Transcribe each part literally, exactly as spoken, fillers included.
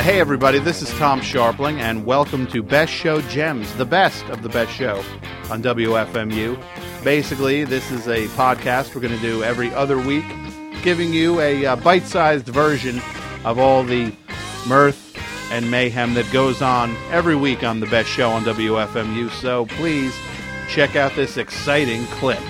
Hey everybody, this is Tom Sharpling, and welcome to Best Show Gems, the best of the best show on W F M U. Basically, this is a podcast we're going to do every other week, giving you a uh, bite-sized version of all the mirth and mayhem that goes on every week on the best show on W F M U. So please check out this exciting clip.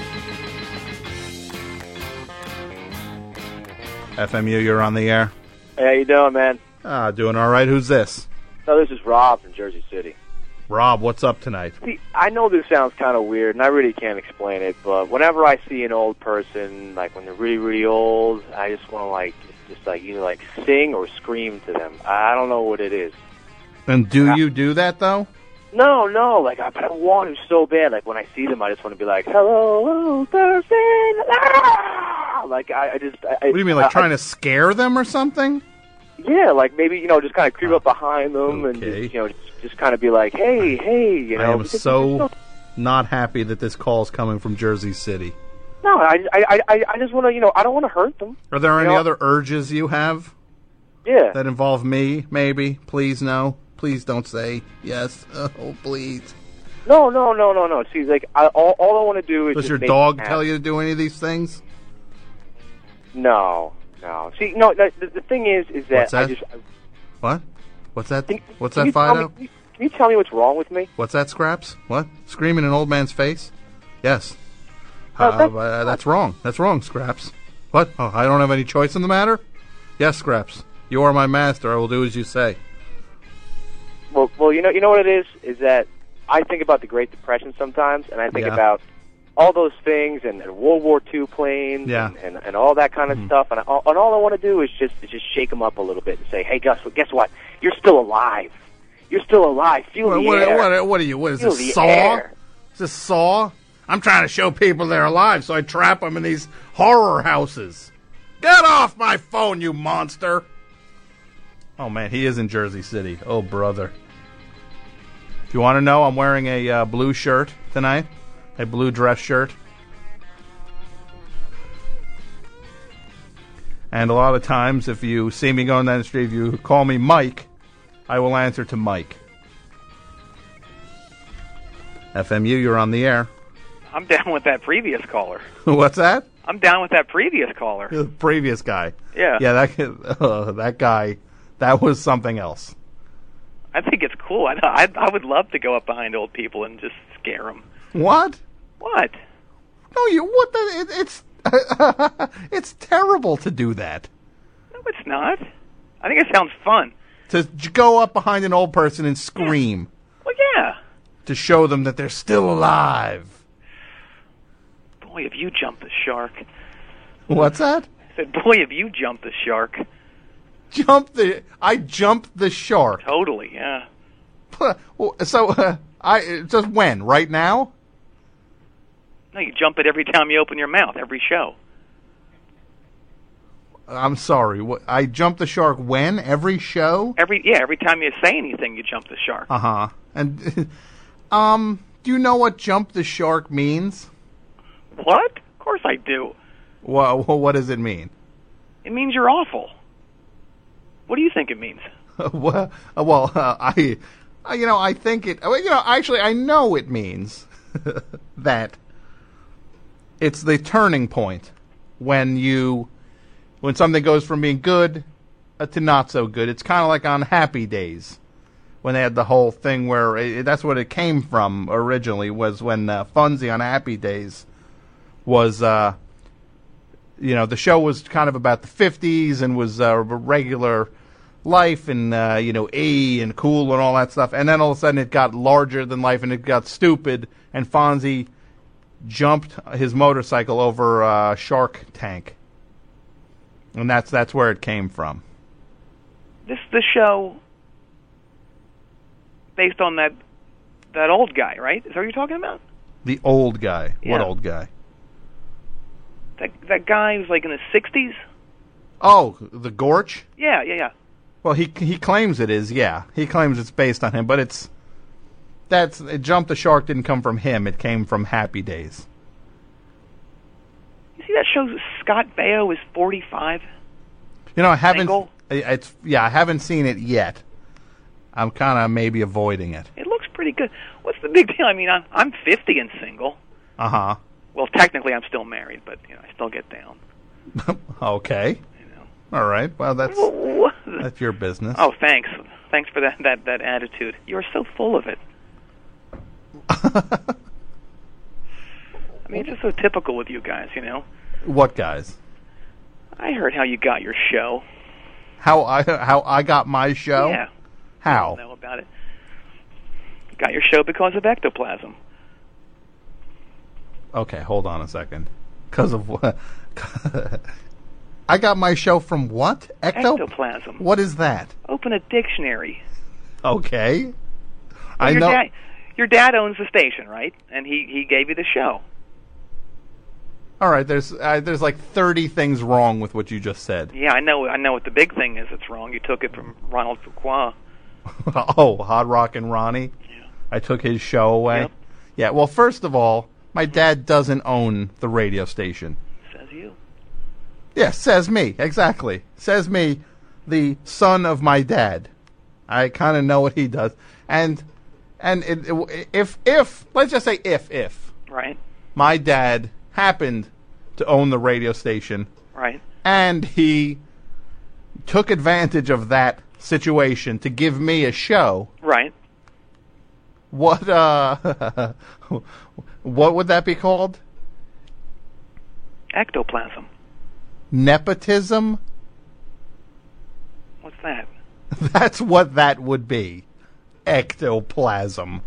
F M U, you're on the air. Hey, how you doing, man? Ah, doing all right. Who's this? No, this is Rob from Jersey City. Rob, what's up tonight? See, I know this sounds kind of weird, and I really can't explain it, but whenever I see an old person, like when they're really, really old, I just want to, like, just like either like sing or scream to them. I don't know what it is. And do I, you do that, though? No, no, like, I, but I want to so bad. Like, when I see them, I just want to be like, hello, old person, ah! Like, I, I just... I, What do you mean, like I, trying I, to scare them or something? Yeah, like maybe, you know, just kind of creep up behind them Okay. and just, you know, just, just kind of be like, hey, hey, you know. I am because so so not happy that this call is coming from Jersey City. No, I, I, I, I just want to, you know, I don't want to hurt them. Are there any know? other urges you have Yeah. that involve me, maybe? Please, no. Please don't say yes. Oh, please. No, no, no, no, no. See, like, I, all, all I want to do is Does just your make dog them tell happy. you to do any of these things? No, no. See, no, no the, the thing is, is that, What's that? I just... I, What? What's that? can, What's can that, you tell Fido? me- Can you, can you tell me what's wrong with me? What's that, Scraps? What? Screaming in an old man's face? Yes. No, Uh, that's- uh, that's wrong. That's wrong, Scraps. What? Oh, I don't have any choice in the matter? Yes, Scraps. You are my master. I will do as you say. Well, well, you know, you know what it is? Is that I think about the Great Depression sometimes, and I think Yeah. about all those things and, and World War Two planes Yeah. and, and, and all that kind of Mhm. stuff. And, I, and all I want to do is just is just shake them up a little bit and say, hey, guess what? Guess what? You're still alive. You're still alive. Feel What, the what, air. what, what are you? What is Feel this, the Saw? air. Is this Saw? I'm trying to show people they're alive, so I trap them in these horror houses. Get off my phone, you monster! Oh, man, he is in Jersey City. Oh, brother. If you want to know, I'm wearing a uh, blue shirt tonight. A blue dress shirt. And a lot of times, if you see me going down the street, if you call me Mike, I will answer to Mike. F M U, you're on the air. I'm down with that previous caller. What's that? I'm down with that previous caller. The previous guy. Yeah. Yeah, that uh, that guy, that was something else. I think it's cool. I, I I would love to go up behind old people and just scare them. What? What? No, you. What the? It, it's it's terrible to do that. No, it's not. I think it sounds fun. To j- go up behind an old person and scream Well, yeah. to show them that they're still alive. Boy, if you jumped the shark. What's that? I said, boy, if you jumped the shark. Jump the. I jumped the shark. Totally, yeah. So uh, I just when? Right now? No, you jump it every time you open your mouth, every show. I'm sorry. What, I jumped the shark when? Every show? Every yeah, every time you say anything, you jump the shark. Uh huh. And um, do you know what "jump the shark" means? What? Of course I do. Well, what does it mean? It means you're awful. What do you think it means? well, well uh, I, uh, you know, I think it. well, You know, actually, I know it means that it's the turning point when you, when something goes from being good uh, to not so good. It's kind of like on Happy Days when they had the whole thing where it, that's what it came from originally, was when uh, Funzy on Happy Days was, uh, you know, the show was kind of about the fifties and was uh, regular life and, uh, you know, A and cool and all that stuff. And then all of a sudden it got larger than life and it got stupid, and Fonzie jumped his motorcycle over a shark tank. And that's that's where it came from. This the show based on that that old guy, right? Is that what you're talking about? The old guy. Yeah. What old guy? That that guy was like in the sixties? Oh, the Gorch? Yeah, yeah, yeah. Well, he he claims it is, yeah. He claims it's based on him, but it's that's it, Jump the Shark didn't come from him. It came from Happy Days. You see that shows Scott Baio is forty-five? You know, I haven't Single? It's yeah, I haven't seen it yet. I'm kind of maybe avoiding it. It looks pretty good. What's the big deal? I mean, I'm, I'm fifty and single. Uh huh. Well, technically, I'm still married, but you know, I still get down. Okay. You know. All right. Well, that's Well, that's your business. oh, thanks, thanks for that that that attitude. You're so full of it. I mean, it's just so typical with you guys, you know. What guys? I heard how you got your show. How I how I got my show? Yeah. I How? don't know about it. You got your show because of ectoplasm. Okay, hold on a second. Because of what? I got my show from what? Ecto? Ectoplasm. What is that? Open a dictionary. Okay. Well, I your know. Dad, your dad owns the station, right? And he, he gave you the show. All right, there's uh, there's like thirty things wrong with what you just said. Yeah, I know. I know what the big thing is that's wrong. You took it from Ronald Fuqua. Oh, Hard Rock and Ronnie. Yeah. I took his show away. Yep. Yeah. Well, first of all, my dad doesn't own the radio station. Says you. Yeah, says me exactly. Says me, the son of my dad. I kind of know what he does, and and it, it, if if let's just say if if Right. my dad happened to own the radio station, Right. and he took advantage of that situation to give me a show, Right. what uh what would that be called? Ectoplasm. Nepotism? What's that? That's what that would be. Ectoplasm.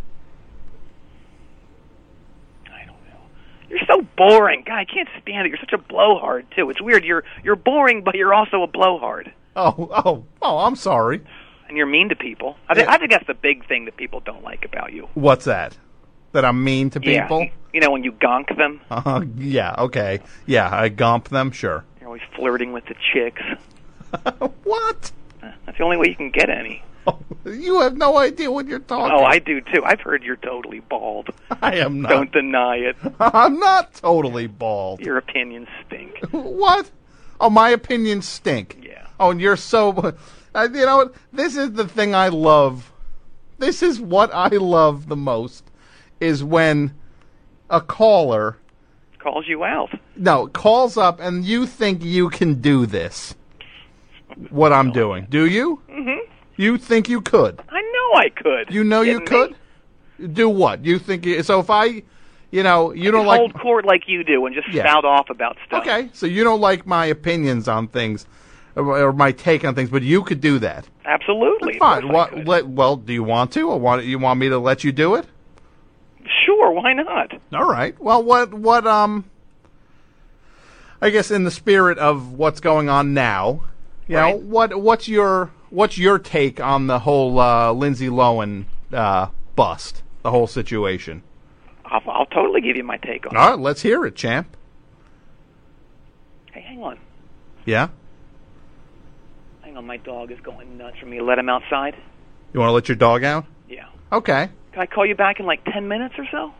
I don't know. You're so boring. God, I can't stand it. You're such a blowhard, too. It's weird. You're you're boring, but you're also a blowhard. Oh, oh, oh, I'm sorry. And you're mean to people. I, th- Yeah. I think that's the big thing that people don't like about you. What's that? That I'm mean to people? Yeah. You know, when you gonk them, Uh-huh. Yeah, okay. Yeah, I gomp them, sure. you're always flirting with the chicks. What? Uh, That's the only way you can get any. Oh, you have no idea what you're talking. Oh, I do, too. I've heard you're totally bald. I am not. Don't deny it. I'm not totally bald. Your opinions stink. What? Oh, my opinions stink. Yeah. Oh, and you're so... Uh, you know what? This is the thing I love. This is what I love the most, is when a caller... Calls you out. No, calls up and you think you can do this. What I'm doing. Do you? Mm-hmm. You think you could? I know I could. You know you Kidding could? me? Do what? You think... You, so if I... You know, you don't Just like... hold court like you do and just Yeah. spout off about stuff. Okay, so you don't like my opinions on things, or, or my take on things, but you could do that. Absolutely. Fine. Of course I What, could. let, well, do you want to, or want you want me to let you do it? Sure, why not? All right. Well, what what um, I guess in the spirit of what's going on now, you Right. know, what what's your what's your take on the whole uh, Lindsay Lohan uh, bust, the whole situation? I'll, I'll totally give you my take on it. All right, let's hear it, champ. Hey, hang on. Yeah. Hang on, my dog is going nuts for me. Let him outside? You want to let your dog out? Yeah. Okay. Can I call you back in like ten minutes or so?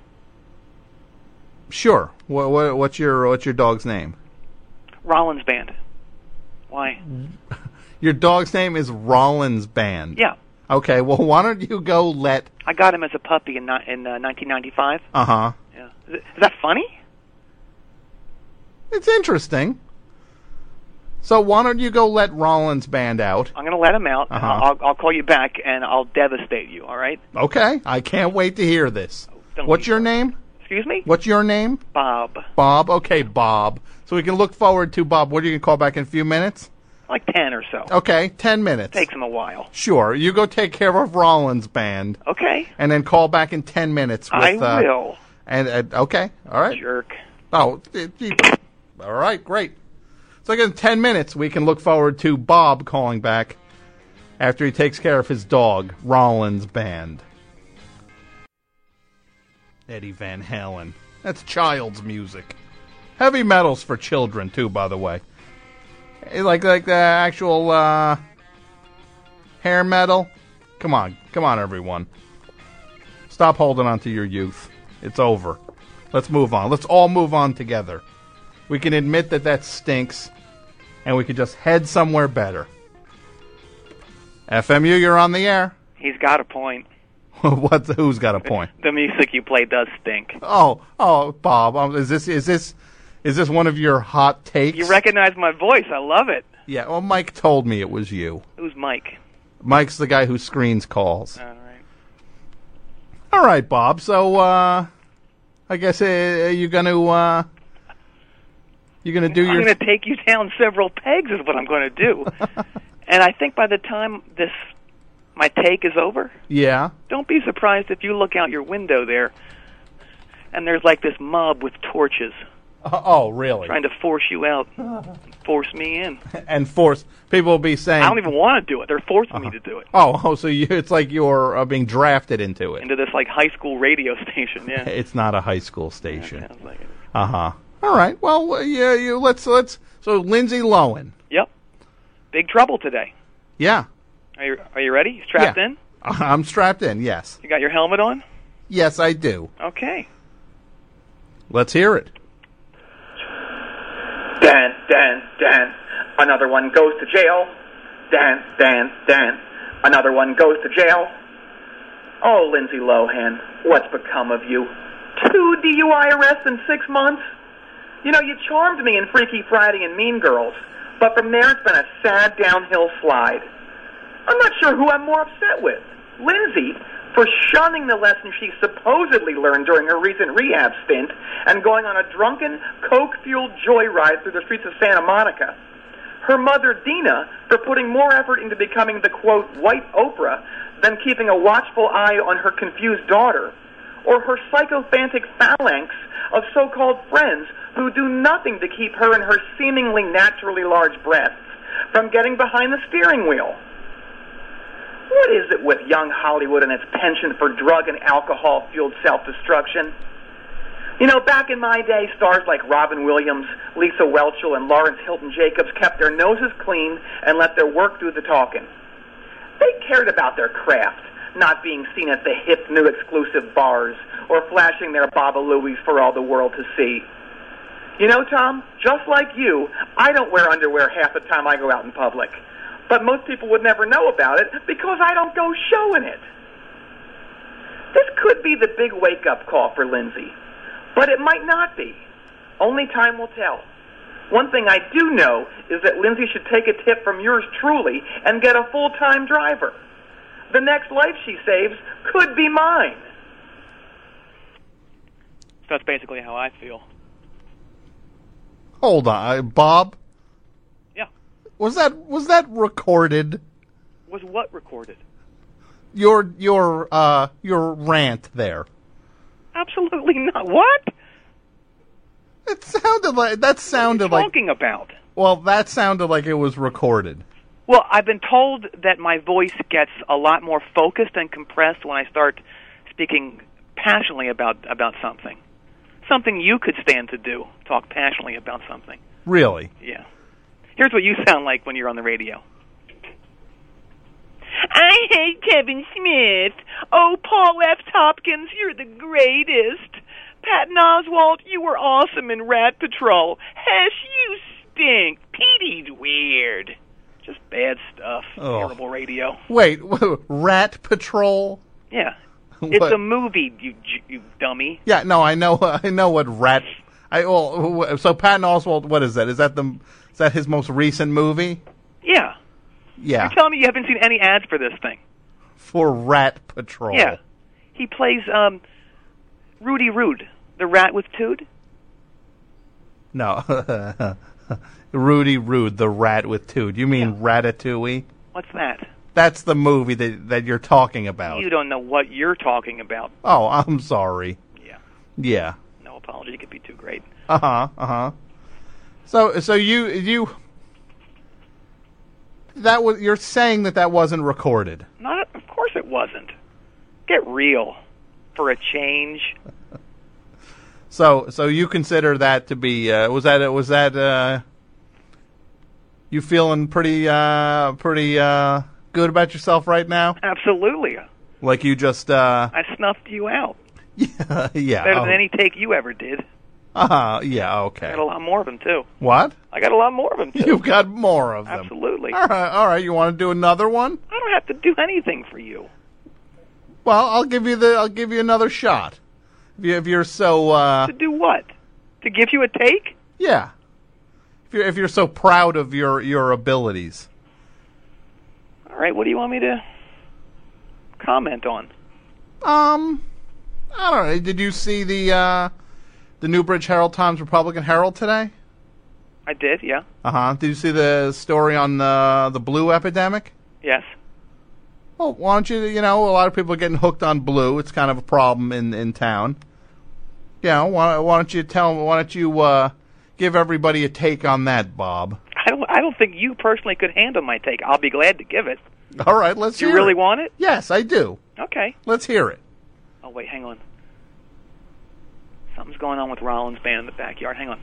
Sure. What, what what's your what's your dog's name? Rollins Band. Why? Your dog's name is Rollins Band. Yeah. Okay, well, why don't you go let... I got him as a puppy in ni- in uh, nineteen ninety-five. Uh-huh. Yeah. Is, it, is that funny? It's interesting. So why don't you go let Rollins Band out? I'm going to let him out. And Uh-huh. I'll, I'll, I'll call you back, and I'll devastate you, all right? Okay, I can't wait to hear this. Don't What's be your sorry. name? Excuse me? What's your name? Bob. Bob? Okay, Bob. So we can look forward to Bob. What, are you going to call back in a few minutes? Like ten or so. Okay, ten minutes. Takes him a while. Sure, you go take care of Rollins Band, Okay. and then call back in ten minutes with... I uh, will. And, uh, okay, all right. Jerk. Oh, it, it- all right, great. So again, ten minutes, we can look forward to Bob calling back after he takes care of his dog, Rollins Band. Eddie Van Halen. That's child's music. Heavy metal's for children, too, by the way. Eh, Like like the actual uh, hair metal. Come on, come on, everyone. Stop holding on to your youth. It's over. Let's move on. Let's all move on together. We can admit that that stinks, and we could just head somewhere better. F M U, you're on the air. He's got a point. What? Who's got a point? The music you play does stink. Oh, oh, Bob, um, is this is this is this one of your hot takes? You recognize my voice. I love it. Yeah. Well, Mike told me it was you. Who's Mike? Mike's the guy who screens calls. All right. All right, Bob. So, uh, I guess uh, you're gonna uh, you're gonna do I'm your. going to take you down several pegs. Is what I'm going to do. And I think by the time this my take is over, Yeah. don't be surprised if you look out your window there, and there's like this mob with torches Uh, oh, really? trying to force you out, force me in. And force people will be saying. I don't even want to do it. They're forcing me to do it. Oh, oh, so you, it's like you're uh, being drafted into it. Into this like high school radio station, yeah. It's not a high school Yeah, station. sounds like it. Uh huh. All right. Well, uh, yeah. You let's let's. So Lindsay Lohan. Yep. Big trouble today. Yeah. Are you are you ready? Strapped Yeah. in? I'm strapped in. Yes. You got your helmet on? Yes, I do. Okay. Let's hear it. Dan, Dan, Dan. Another one goes to jail. Dan, Dan, Dan. Another one goes to jail. Oh, Lindsay Lohan, what's become of you? Two D U I arrests in six months? You know, you charmed me in Freaky Friday and Mean Girls, but from there it's been a sad downhill slide. I'm not sure who I'm more upset with. Lindsay, for shunning the lesson she supposedly learned during her recent rehab stint and going on a drunken, coke-fueled joyride through the streets of Santa Monica. Her mother, Dina, for putting more effort into becoming the, quote, white Oprah than keeping a watchful eye on her confused daughter. Or her psychophantic phalanx of so-called friends who do nothing to keep her and her seemingly naturally large breasts from getting behind the steering wheel. What is it with young Hollywood and its penchant for drug and alcohol-fueled self-destruction? You know, back in my day, stars like Robin Williams, Lisa Whelchel, and Lawrence Hilton Jacobs kept their noses clean and let their work do the talking. They cared about their craft, not being seen at the hip new exclusive bars or flashing their Baba Louies for all the world to see. You know, Tom, just like you, I don't wear underwear half the time I go out in public. But most people would never know about it because I don't go showing it. This could be the big wake-up call for Lindsay, but it might not be. Only time will tell. One thing I do know is that Lindsay should take a tip from yours truly and get a full-time driver. The next life she saves could be mine. So that's basically how I feel. Hold on, uh, Bob. Yeah. Was that was that recorded? Was what recorded? Your your uh your rant there. Absolutely not. What? It sounded like that sounded What are you like talking about? well that sounded like it was recorded. Well, I've been told that my voice gets a lot more focused and compressed when I start speaking passionately about about something. Something you could stand to do, talk passionately about something. Really? Yeah. Here's what you sound like when you're on the radio. I hate Kevin Smith. Oh, Paul F. Tompkins, you're the greatest. Patton Oswalt, you were awesome in Rat Patrol. Hesh, you stink. Petey's weird. Just bad stuff. Oh. Terrible radio. Wait, Rat Patrol? Yeah. It's What? a movie, you you dummy. Yeah, no, I know, I know what Rat. I well, so Patton Oswalt. What is that? Is that the is that his most recent movie? Yeah. Yeah, You're telling me you haven't seen any ads for this thing? for Rat Patrol. Yeah. He plays um, Rudy Rude, the rat with tood. No, Rudy Rude, the rat with tood. You mean Ratatouille? What's that? That's the movie that that you're talking about. You don't know what you're talking about. Oh, I'm sorry. Yeah. Yeah. No apology. It could be too great. Uh huh. Uh huh. So so you you that was you're saying that that wasn't recorded. Not, of course it wasn't. Get real, for a change. So so you consider that to be uh, was that was that uh, you feeling pretty uh, pretty uh, good about yourself right now? Absolutely. Like you just uh, I snuffed you out yeah yeah better oh. than any take you ever did. Uh-huh, yeah, I okay. got a lot more of them, too. What? I got a lot more of them, too. You've got more of them. Absolutely. All right, all right. You want to do another one? I don't have to do anything for you. Well, I'll give you the. I'll give you another shot. If, you, if you're so. Uh, To do what? To give you a take? yeah. If you're if you're so proud of your your abilities. All right, what do you want me to comment on? Um, I don't know. Did you see the uh, the Newbridge Herald Times Republican Herald today? I did, yeah. Uh huh. Did you see the story on the the blue epidemic? Yes. Well, why don't you? You know, a lot of people are getting hooked on blue. It's kind of a problem in in town. You know, why, why don't you tell? Why don't you uh, give everybody a take on that, Bob? I don't I don't think you personally could handle my take. I'll be glad to give it. All right, let's Do you hear really it. want it? Yes, I do. Okay. Let's hear it. Oh, wait, hang on. Something's going on with Rollins' band in the backyard. Hang on.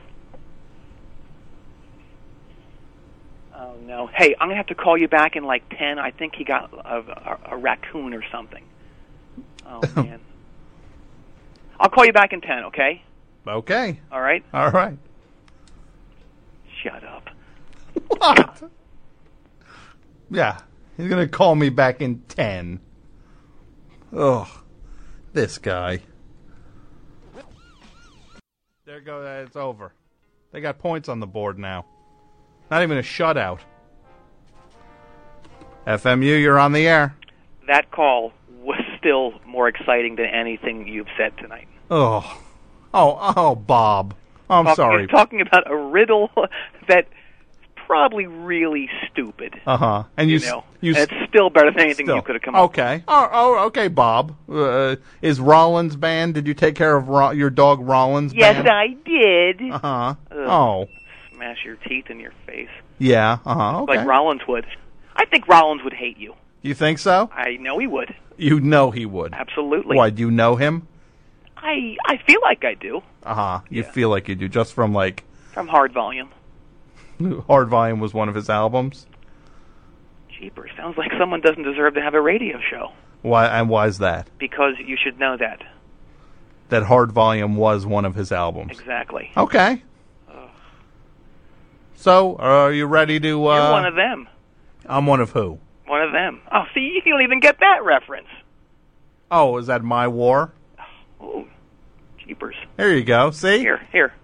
Oh, no. Hey, I'm going to have to call you back in like ten. I think he got a, a, a raccoon or something. Oh, man. I'll call you back in ten, okay? Okay. All right? All right. Shut up. What? Yeah, he's gonna call me back in ten. Ugh, this guy. There goes. Uh, it's over. They got points on the board now. Not even a shutout. F M U, you're on the air. That call was still more exciting than anything you've said tonight. Oh, oh, oh, Bob. I'm Talk- sorry. You're talking about a riddle that probably really stupid. Uh huh. And you, You know, you and it's still better than anything still. you could have come up with. Okay. Oh, oh, okay, Bob. Uh, is Rollins' band? Did you take care of Ro- your dog Rollins' Yes, band? I did. Uh huh. Ugh. Oh. Smash your teeth in your face. Yeah. Uh huh. Okay. Like Rollins would. I think Rollins would hate you. You think so? I know he would. You know he would. Absolutely. Why? Do you know him? I I feel like I do. Uh huh. You Yeah. feel like you do, just from like From Hard Volume. Hard Volume was one of his albums. Jeepers. Sounds like someone doesn't deserve to have a radio show. Why? And why is that? Because you should know that. That Hard Volume was one of his albums. Exactly. Okay. So, are you ready to? Uh, You're one of them. I'm one of who? One of them. Oh, see, you don't even get that reference. Oh, is that My War? Oh, jeepers. There you go. See? Here, here.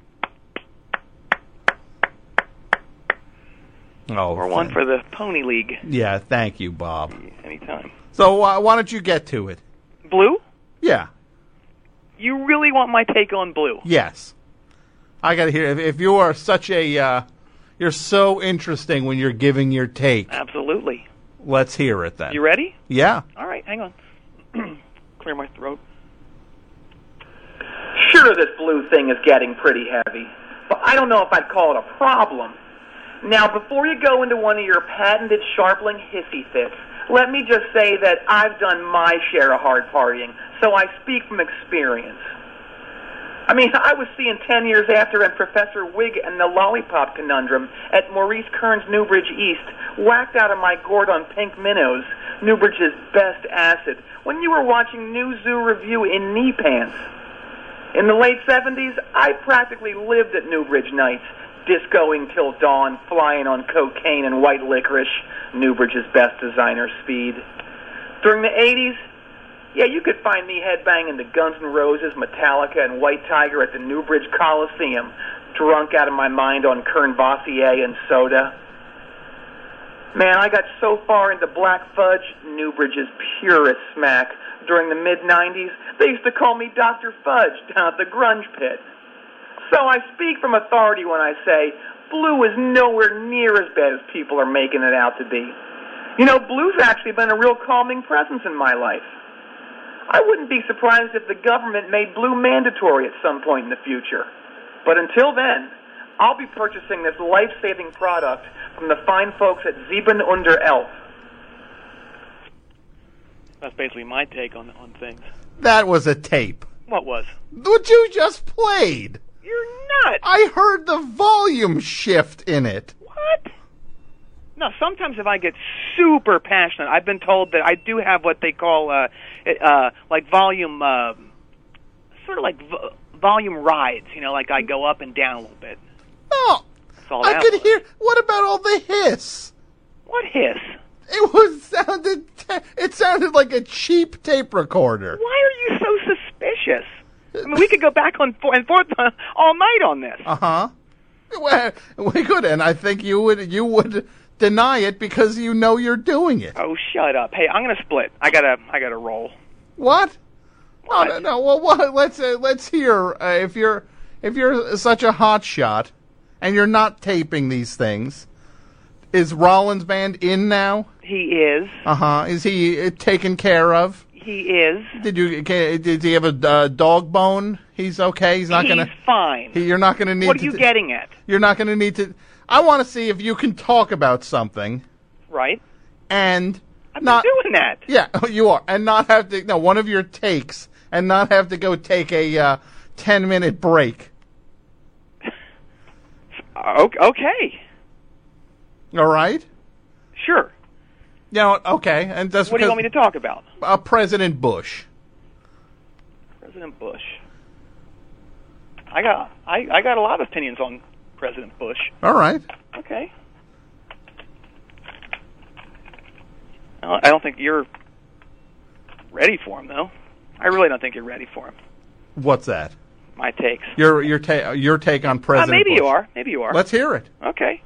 Oh, Or one thank- for the Pony League. Yeah, thank you, Bob. Anytime. So, uh, why don't you get to it? Blue? Yeah. You really want my take on blue? Yes. I got to hear. If, if you are such a, uh, you're so interesting when you're giving your take. Absolutely. Let's hear it then. You ready? Yeah. All right, hang on. Clear my throat. Sure, this blue thing is getting pretty heavy, but I don't know if I'd call it a problem. Now, before you go into one of your patented sharpling hissy fits, let me just say that I've done my share of hard partying, so I speak from experience. I mean, I was seeing ten years after and Professor Wig and the Lollipop Conundrum at Maurice Kern's Newbridge East, whacked out of my gourd on pink minnows, Newbridge's best acid, when you were watching New Zoo Review in knee pants. In the late seventies, I practically lived at Newbridge nights, discoing till dawn, flying on cocaine and white licorice, Newbridge's best designer speed. During the eighties, yeah, you could find me headbanging to Guns N' Roses, Metallica, and White Tiger at the Newbridge Coliseum, drunk out of my mind on Kern Bossier and soda. Man, I got so far into Black Fudge, Newbridge's purest smack. During the mid nineties, they used to call me Doctor Fudge down at the Grunge Pit. So I speak from authority when I say blue is nowhere near as bad as people are making it out to be. You know, blue's actually been a real calming presence in my life. I wouldn't be surprised if the government made blue mandatory at some point in the future. But until then, I'll be purchasing this life-saving product from the fine folks at Sieben und Elf. That's basically my take on on things. That was a tape. What was? What you just played. You're nuts. I heard the volume shift in it. What? No, sometimes if I get super passionate, I've been told that I do have what they call, uh, uh, like volume, uh, sort of like vo- volume rides. You know, like I go up and down a little bit. No, That's all I that could was. hear. What about all the hiss? What hiss? It was sounded. It sounded like a cheap tape recorder. Why are you so suspicious? I mean, we could go back on for- and forth uh, all night on this. Uh huh. Well, we could, and I think you would. You would deny it because you know you're doing it. Oh, shut up! Hey, I'm gonna split. I gotta, I gotta roll. What? What? No, no, no. Well, what? Let's uh, let's hear uh, if you're if you're such a hot shot and you're not taping these things. Is Rollins Band in now? He is. Uh huh. Is he uh, taken care of? He is. Did you? Can, did he have a uh, dog bone? He's okay. He's not He's gonna. fine. He, you're not gonna need. What are to, you getting at? You're not gonna need to. I want to see if you can talk about something Right? and I'm not doing that. Yeah, you are, and not have to. No, one of your takes, and not have to go take a uh, ten minute break. O- Okay. All right. Sure. You know, okay, and that's What do you because want me to talk about? uh, President Bush. President Bush. I got, I, I got a lot of opinions on President Bush. All right. Okay. I I don't think you're ready for him, though. I really don't think you're ready for him. What's that? My takes. Your your take your take on Uh, President maybe Bush. you are. Maybe you are. Let's hear it. Okay.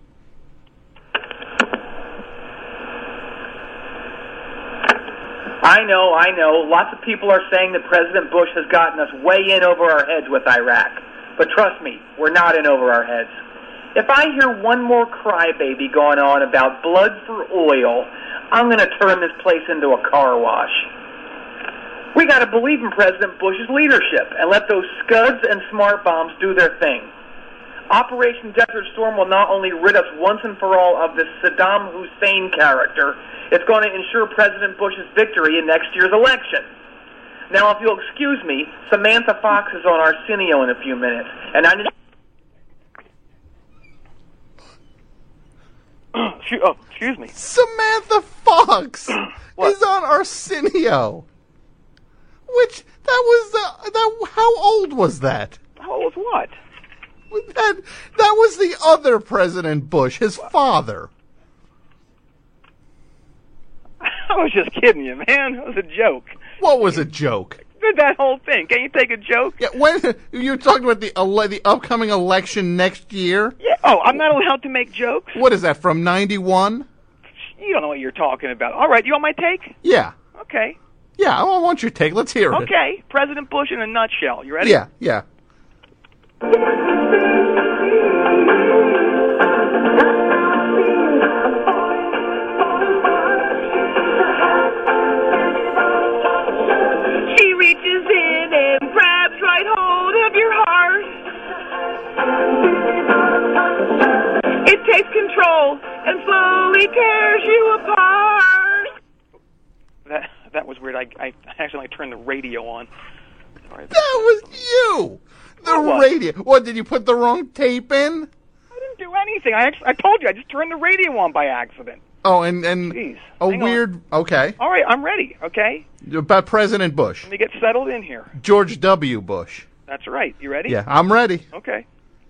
I know, I know. Lots of people are saying that President Bush has gotten us way in over our heads with Iraq. But trust me, we're not in over our heads. If I hear one more crybaby going on about blood for oil, I'm going to turn this place into a car wash. We got to believe in President Bush's leadership and let those scuds and smart bombs do their thing. Operation Desert Storm will not only rid us once and for all of this Saddam Hussein character, it's going to ensure President Bush's victory in next year's election. Now, if you'll excuse me, Samantha Fox is on Arsenio in a few minutes, and I... Excuse- oh, excuse me. Samantha Fox What? is on Arsenio. Which that was the that. How old was that? How old was what? That that was the other President Bush, his father. I was just kidding you, man. It was a joke. What was a joke? That whole thing. Can't you take a joke? Yeah, when you're talking about the ele- the upcoming election next year. Yeah. Oh, I'm not allowed to make jokes? What is that from ninety-one? You don't know what you're talking about. All right, you want my take? Yeah, Okay. yeah. I want your take. Let's hear it. Okay. President Bush in a nutshell. You ready? Yeah, yeah. She reaches in and grabs right hold of your heart. It takes control and slowly tears you apart. That that was weird. I I accidentally turned the radio on. Sorry. That was you. The What was? radio. What, did you put the wrong tape in? I didn't do anything. I actually, I told you I just turned the radio on by accident. Oh, and and Jeez. a Hang on. weird. Okay, All right, I'm ready. Okay, about President Bush, let me get settled in here. George W. Bush. That's right. You ready? Yeah, I'm ready. Okay.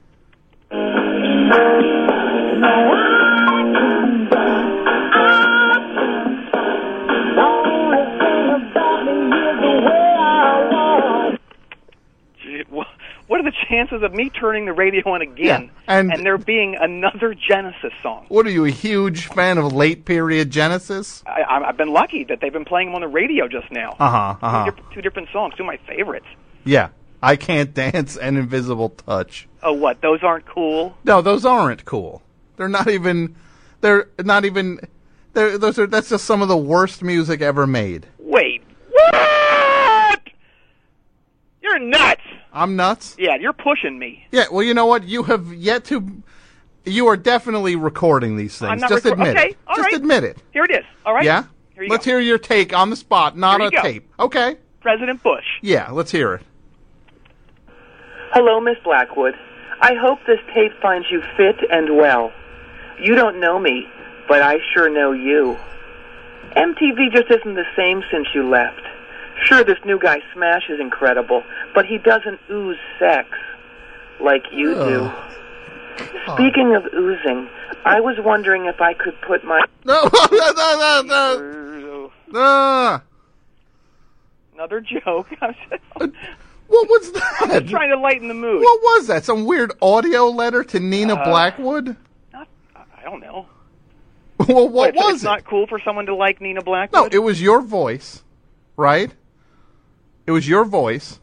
Gee, wha- What are the chances of me turning the radio on again Yeah, and- there being another Genesis song? What are you, a huge fan of late period Genesis? I, I- I've been lucky that they've been playing them on the radio just now. Uh huh. Uh Two, huh. diff- two different songs, two of my favorites. Yeah, I Can't Dance and Invisible Touch. Oh, what? Those aren't cool? No, those aren't cool. They're not even. They're not even. They're, those are. That's just some of the worst music ever made. Wait, what? You're nuts. I'm nuts. Yeah, you're pushing me. Yeah. Well, you know what? You have yet to. You are definitely recording these things. I'm not Just reco- admit okay, it. all Just right. admit it. Here it is. All right? Yeah. Here you Let's go. hear your take on the spot, not Here a you go. tape. Okay. President Bush. Yeah. Let's hear it. Hello, Miss Blackwood. I hope this tape finds you fit and well. You don't know me, but I sure know you. M T V just isn't the same since you left. Sure, this new guy Smash is incredible, but he doesn't ooze sex like you do. Oh. Speaking of oozing, I was wondering if I could put my... No, no, no, no, no. Ah. Another joke. What was that? I'm just trying to lighten the mood. What was that? Some weird audio letter to Nina Uh, Blackwood? Not, I don't know. Well, what Wait, so was it's it? not cool for someone to like Nina Blackwood? No, it was your voice, right? It was your voice.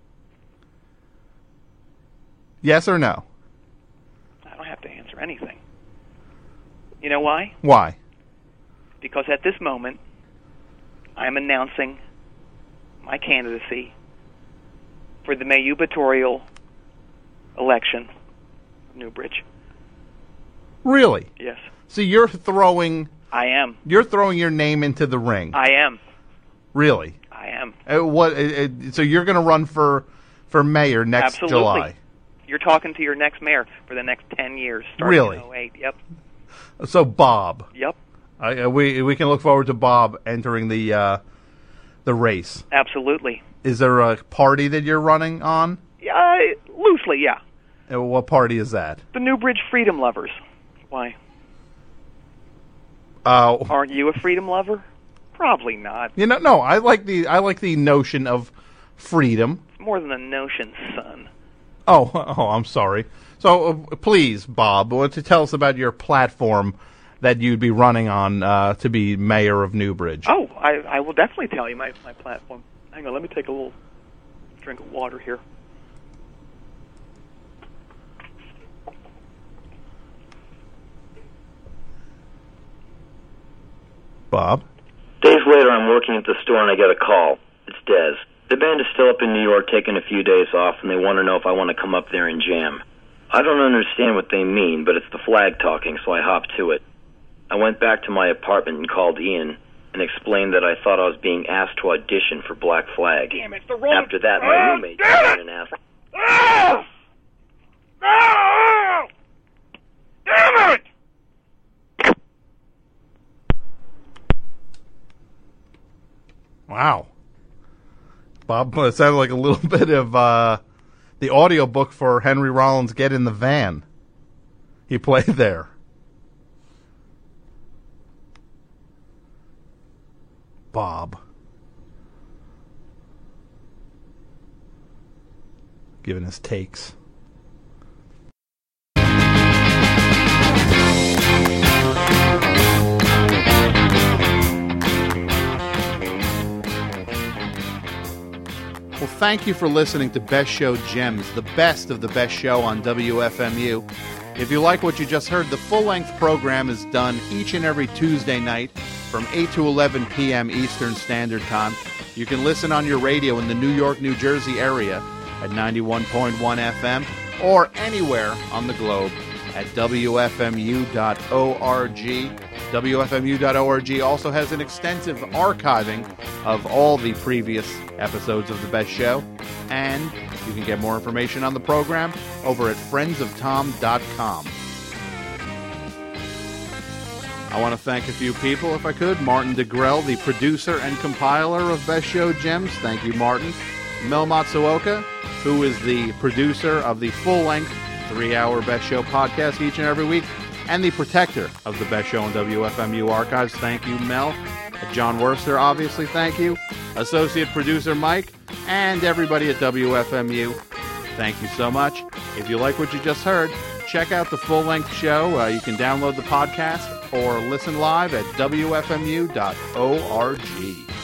Yes or no? I don't have to answer anything. You know why? Why? Because at this moment, I am announcing my candidacy for the mayogubernatorial election of Newbridge. Really? Yes, So you're throwing I am. you're throwing your name into the ring. I am. Really? I am. Uh, what? Uh, uh, so you're going to run for for mayor next Absolutely. July? You're talking to your next mayor for the next ten years. Starting Really? In oh eight. Yep. So Bob, Yep. I, uh, we we can look forward to Bob entering the uh, the race. Absolutely. Is there a party that you're running on? Yeah, loosely, yeah. Uh, what party is that? The Newbridge Freedom Lovers. Why? Uh, Aren't you a freedom lover? Probably not. you know, no. I like the I like the notion of freedom. It's more than a notion, son. Oh, oh, I'm sorry. So uh, please, Bob, what to tell us about your platform that you'd be running on uh, to be mayor of Newbridge? Oh, I, I will definitely tell you my, my platform. Hang on, let me take a little drink of water here. Bob? Days later, I'm working at the store and I get a call. It's Dez. The band is still up in New York taking a few days off, and they want to know if I want to come up there and jam. I don't understand what they mean, but it's the flag talking, so I hop to it. I went back to my apartment and called Ian and explained that I thought I was being asked to audition for Black Flag. Damn, it's the wrong... After that, my roommate came in and asked... Ah! Ah! Damn it! Wow. Bob, it sounded like a little bit of uh, the audiobook for Henry Rollins' Get in the Van. He played there. Bob. Giving his takes. Well, thank you for listening to Best Show Gems, the best of the best show on W F M U. If you like what you just heard, the full-length program is done each and every Tuesday night from eight to eleven p.m. Eastern Standard Time. You can listen on your radio in the New York, New Jersey area at ninety-one point one F M or anywhere on the globe at W F M U dot org. W F M U dot org also has an extensive archiving of all the previous episodes of The Best Show, and you can get more information on the program over at friends of tom dot com. I want to thank a few people, if I could. Martin DeGrell, the producer and compiler of Best Show Gems. Thank you, Martin. Mel Matsuoka, who is the producer of the full-length three-hour Best Show podcast each and every week, and the protector of the Best Show on W F M U archives. Thank you, Mel. John Worster, obviously, thank you. Associate producer Mike, and everybody at W F M U, thank you so much. If you like what you just heard, check out the full-length show. Uh, you can download the podcast or listen live at W F M U dot org.